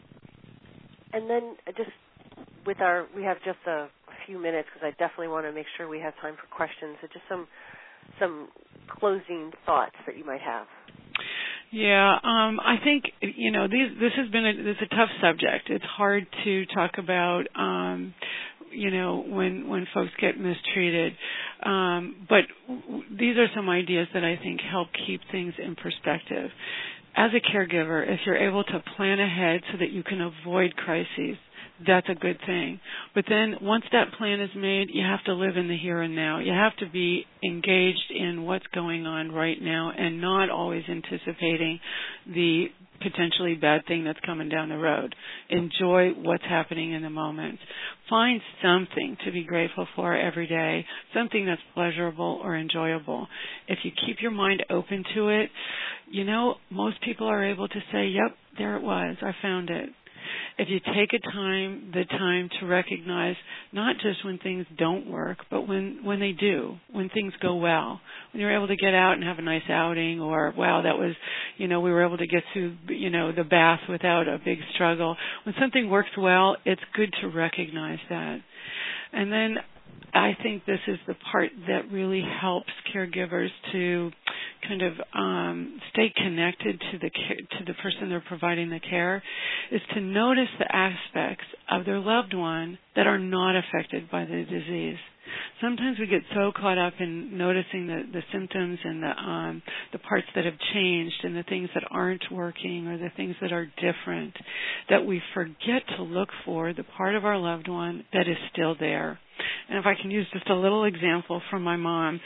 And then just with our, we have just a few minutes because I definitely want to make sure we have time for questions. So just some some closing thoughts that you might have. Yeah, um, I think, you know, these, this has been a, this is a tough subject. It's hard to talk about, um, you know, when when folks get mistreated. Um, but w- these are some ideas that I think help keep things in perspective. As a caregiver, if you're able to plan ahead so that you can avoid crises, that's a good thing. But then once that plan is made, you have to live in the here and now. You have to be engaged in what's going on right now and not always anticipating the potentially bad thing that's coming down the road. Enjoy what's happening in the moment. Find something to be grateful for every day, something that's pleasurable or enjoyable. If you keep your mind open to it, you know, most people are able to say, yep, there it was, I found it. If you take a time, the time to recognize not just when things don't work, but when, when they do, when things go well, when you're able to get out and have a nice outing, or, wow, that was, you know, we were able to get through, you know, the bath without a big struggle. When something works well, it's good to recognize that. And then I think this is the part that really helps caregivers to kind of um, stay connected to the to the person they're providing the care, is to notice the aspects of their loved one that are not affected by the disease. Sometimes we get so caught up in noticing the, the symptoms and the um, the parts that have changed and the things that aren't working or the things that are different that we forget to look for the part of our loved one that is still there. And if I can use just a little example from my mom,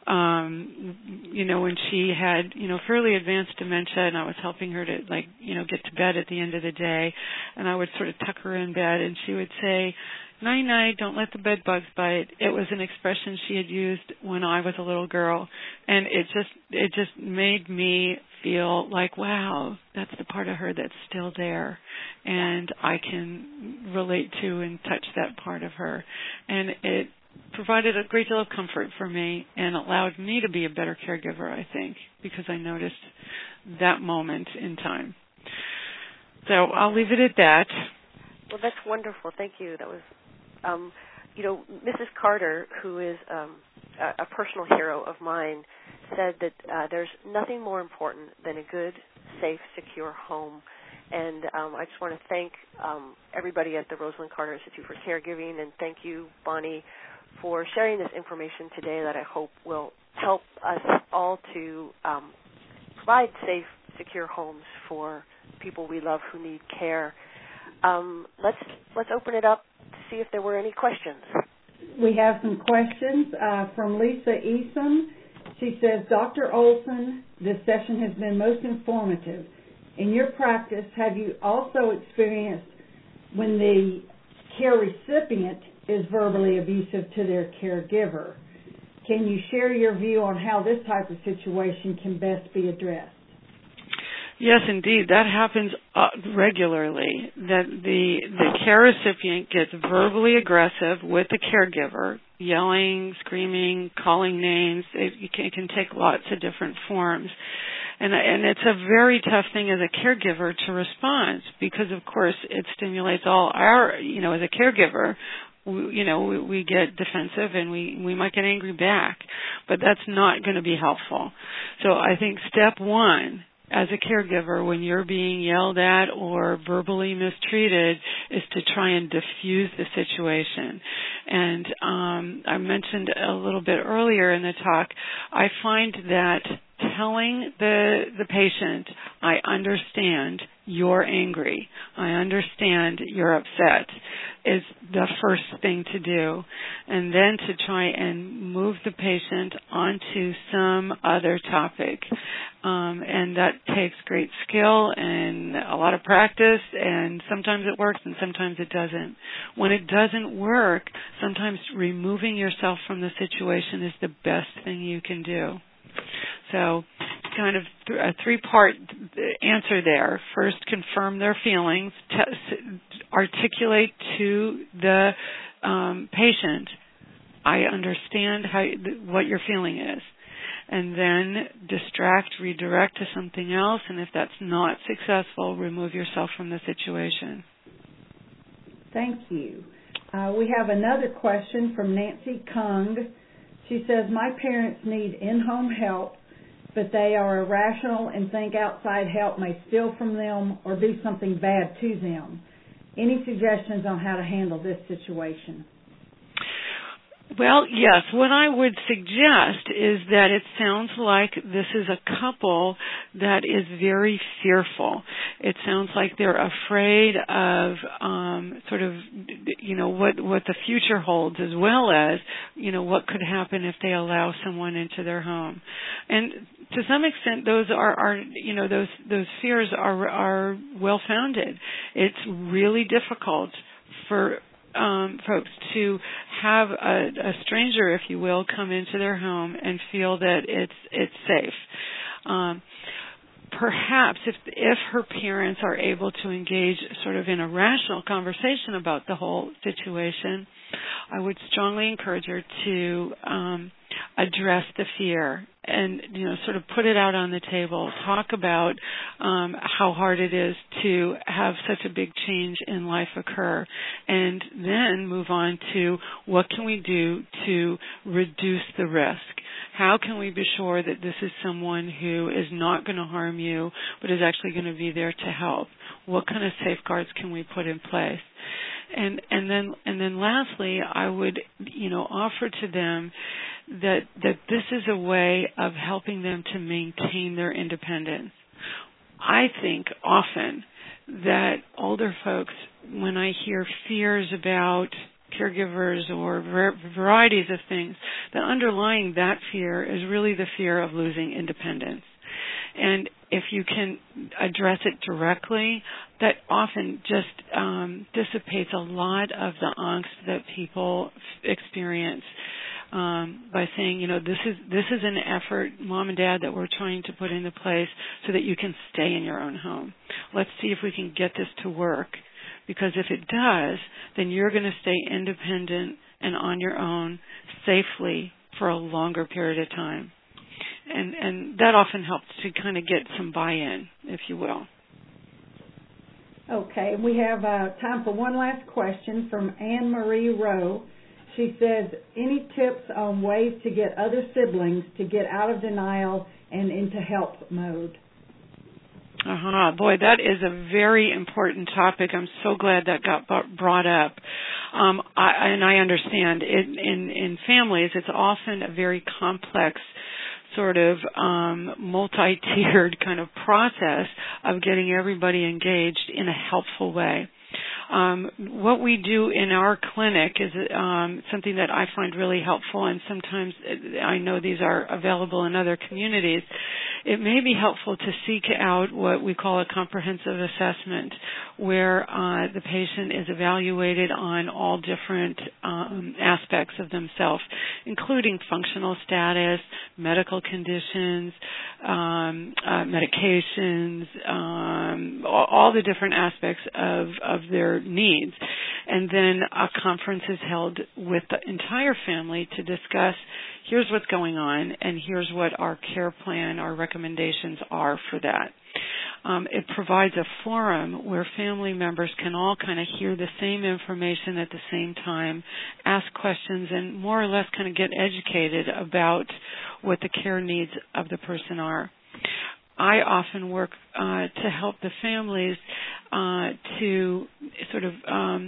um, you know, when she had, you know, fairly advanced dementia, and I was helping her to, like, you know, get to bed at the end of the day, and I would sort of tuck her in bed, and she would say, "Night, night, don't let the bed bugs bite." It was an expression she had used when I was a little girl, and it just it just made me feel like, wow, that's the part of her that's still there, and I can relate to and touch that part of her. And it provided a great deal of comfort for me and allowed me to be a better caregiver, I think, because I noticed that moment in time. So I'll leave it at that. Well, that's wonderful. Thank you. That was, um, you know, Missus Carter, who is um, a, a personal hero of mine, said that uh, there's nothing more important than a good, safe, secure home. And um, I just want to thank um, everybody at the Rosalind Carter Institute for Caregiving, and thank you, Bonnie, for sharing this information today that I hope will help us all to um, provide safe, secure homes for people we love who need care. Um, let's let's open it up to see if there were any questions. We have some questions uh, from Lisa Eason. She says, Doctor Olson, this session has been most informative. In your practice, have you also experienced when the care recipient is verbally abusive to their caregiver? Can you share your view on how this type of situation can best be addressed? Yes, indeed. That happens uh, regularly, that the the care recipient gets verbally aggressive with the caregiver, yelling, screaming, calling names. It, it, can, it can take lots of different forms. And, and it's a very tough thing as a caregiver to respond because, of course, it stimulates all our, you know, as a caregiver, we, you know, we, we get defensive and we, we might get angry back. But that's not going to be helpful. So I think step one, as a caregiver, when you're being yelled at or verbally mistreated, is to try and diffuse the situation. And um, I mentioned a little bit earlier in the talk, I find that telling the the patient, I understand you're angry. I understand you're upset is the first thing to do. And then to try and move the patient onto some other topic. Um, and that takes great skill and a lot of practice, and sometimes it works and sometimes it doesn't. When it doesn't work, sometimes removing yourself from the situation is the best thing you can do. So kind of th- a three-part answer there. First, confirm their feelings, t- articulate to the um, patient, I understand how, what your feeling is. And then distract, redirect to something else, and if that's not successful, remove yourself from the situation. Thank you. Uh, we have another question from Nancy Kung. She says, my parents need in-home help, but they are irrational and think outside help may steal from them or do something bad to them. Any suggestions on how to handle this situation? Well, yes. What I would suggest is that it sounds like this is a couple that is very fearful. It sounds like they're afraid of um, sort of, you know, what what the future holds, as well as, you know, what could happen if they allow someone into their home. And to some extent, those are, are you know, those those fears are are well founded. It's really difficult for Um, folks to have a, a stranger, if you will, come into their home and feel that it's it's safe. Um, perhaps if if her parents are able to engage sort of in a rational conversation about the whole situation, I would strongly encourage her to um, address the fear and, you know, sort of put it out on the table. Talk about um, how hard it is to have such a big change in life occur, and then move on to what can we do to reduce the risk. How can we be sure that this is someone who is not going to harm you, but is actually going to be there to help? What kind of safeguards can we put in place? And and then and then lastly, I would, you know, offer to them that that this is a way of helping them to maintain their independence. I think often that older folks, when I hear fears about caregivers or ver- varieties of things, that underlying that fear is really the fear of losing independence. And if you can address it directly, that often just um, dissipates a lot of the angst that people f- experience um, by saying, you know, this is this is an effort, Mom and Dad, that we're trying to put into place so that you can stay in your own home. Let's see if we can get this to work. Because if it does, then you're going to stay independent and on your own safely for a longer period of time. And and that often helps to kind of get some buy-in, if you will. Okay, we have uh, time for one last question from Anne Marie Rowe. She says, any tips on ways to get other siblings to get out of denial and into help mode? Uh-huh. Boy, that is a very important topic. I'm so glad that got brought up. Um, I, and I understand in, in, in families, it's often a very complex sort of um, multi-tiered kind of process of getting everybody engaged in a helpful way. Um, what we do in our clinic is um, something that I find really helpful, and sometimes I know these are available in other communities. It may be helpful to seek out what we call a comprehensive assessment, where uh, the patient is evaluated on all different um, aspects of themselves, including functional status, medical conditions, um, uh, medications, um, all, all the different aspects of, of their needs. And then a conference is held with the entire family to discuss, here's what's going on, and here's what our care plan, our recommendations are for that. Um, it provides a forum where family members can all kind of hear the same information at the same time, ask questions, and more or less kind of get educated about what the care needs of the person are. I often work uh, to help the families uh, to sort of um,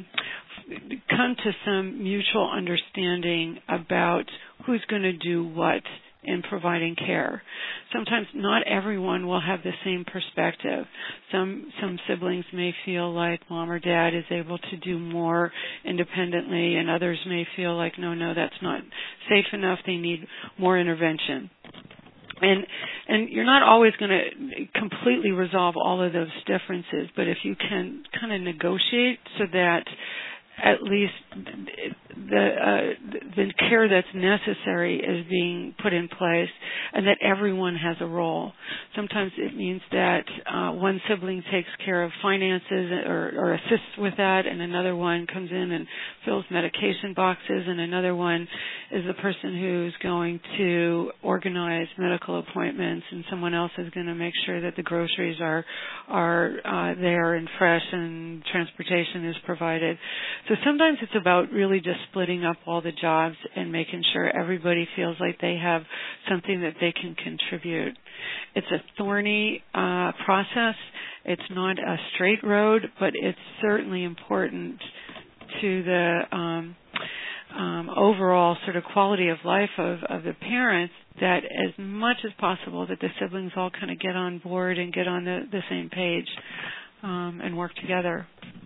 come to some mutual understanding about who's going to do what in providing care. Sometimes not everyone will have the same perspective. Some some siblings may feel like mom or dad is able to do more independently, and others may feel like, no, no, that's not safe enough. They need more intervention. And and you're not always going to completely resolve all of those differences, but if you can kind of negotiate so that at least the uh, the care that's necessary is being put in place, and that everyone has a role. Sometimes it means that uh, one sibling takes care of finances or, or assists with that, and another one comes in and fills medication boxes, and another one is the person who's going to organize medical appointments, and someone else is going to make sure that the groceries are are uh, there and fresh, and transportation is provided. So sometimes it's about really just splitting up all the jobs and making sure everybody feels like they have something that they can contribute. It's a thorny uh, process. It's not a straight road, but it's certainly important to the um, um, overall sort of quality of life of, of the parents, that as much as possible that the siblings all kind of get on board and get on the, the same page um, and work together.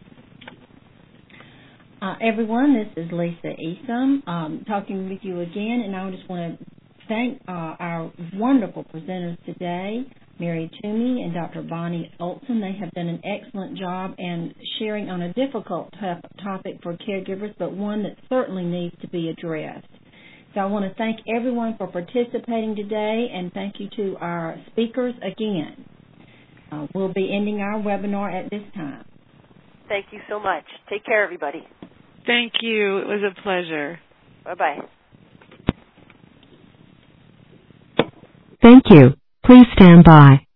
Uh, everyone, this is Lisa Esom um, talking with you again, and I just want to thank uh, our wonderful presenters today, Mary Toomey and Doctor Bonnie Olson. They have done an excellent job and sharing on a difficult tough topic for caregivers, but one that certainly needs to be addressed. So I want to thank everyone for participating today, and thank you to our speakers again. Uh, we'll be ending our webinar at this time. Thank you so much. Take care, everybody. Thank you. It was a pleasure. Bye-bye. Thank you. Please stand by.